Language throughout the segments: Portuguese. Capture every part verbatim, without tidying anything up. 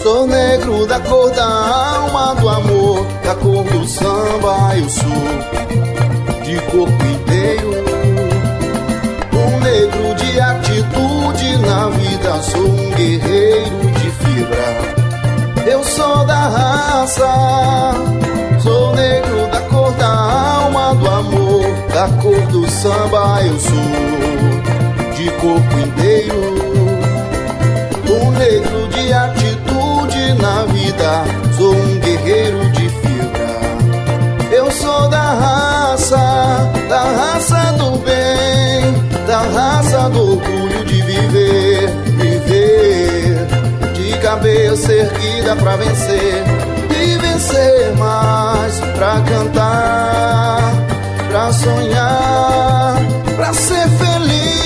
Sou negro da cor da alma, do amor, da cor do samba. Eu sou de corpo inteiro, um negro de atitude na vida. Sou um guerreiro de fibra. Eu sou da raça, sou negro da cor da alma, do amor, da cor do samba. Eu sou de corpo inteiro, um negro de atitude na vida. Sou um guerreiro de fibra. Eu sou da raça, da raça do bem, da raça do orgulho de viver, viver de cabeça erguida pra vencer, e vencer mais, pra cantar, pra sonhar, pra ser feliz.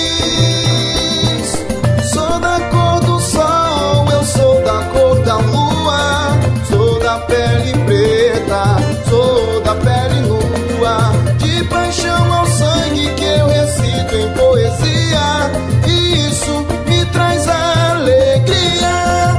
Sou da cor do sol, eu sou da cor da lua, sou da pele preta, sou da pele nua, de paixão ao sangue que eu recito em poesia, e isso me traz alegria.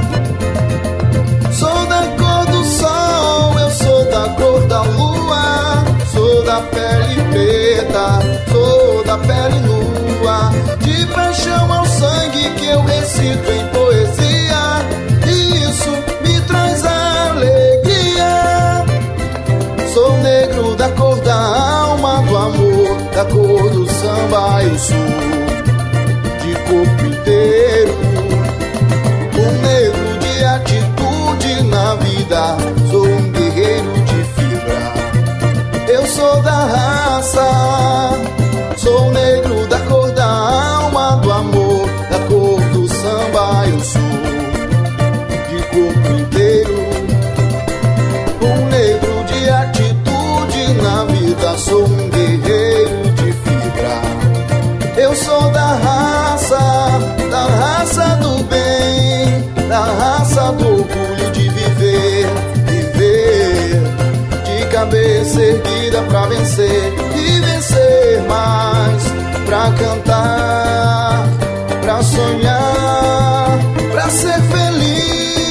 Sou da cor do sol, eu sou da cor da lua, sou da pele preta, sou da pele nua, de paixão ao sangue que eu recito em poesia, e isso me traz alegria. Sou negro da cor da alma, do amor, da cor do samba. Eu sou de corpo inteiro, um negro de atitude na vida. Sou um guerreiro de fibra. Eu sou da raça, sou negro da cor da alma, do amor, da cor do samba. Eu sou de corpo inteiro, um negro de atitude na vida. Sou um guerreiro de fibra. Eu sou da raça, da raça do bem, da raça do orgulho de viver, viver de cabeça erguida pra vencer, e vencer mais, pra cantar, pra sonhar, pra ser feliz.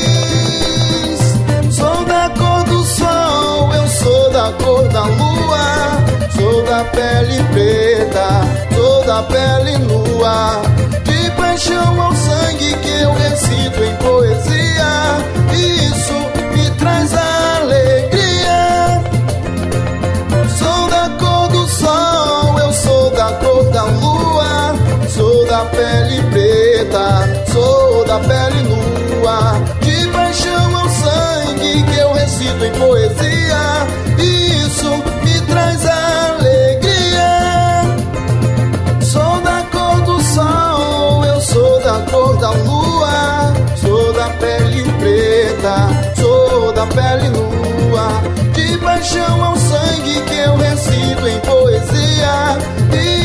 Sou da cor do sol, eu sou da cor da lua, sou da pele preta, sou da pele nua, de paixão ao sangue que eu recito em poesia, e isso me traz alegria. Sou da cor do sol, eu sou da cor da lua, sou da pele preta, sou da pele nua, de paixão ao sangue que eu recito em poesia, e isso me traz alegria. Sou da cor do sol, eu sou da cor da lua, sou da pele preta, sou da pele nua, de paixão ao sangue que eu recito em poesia, e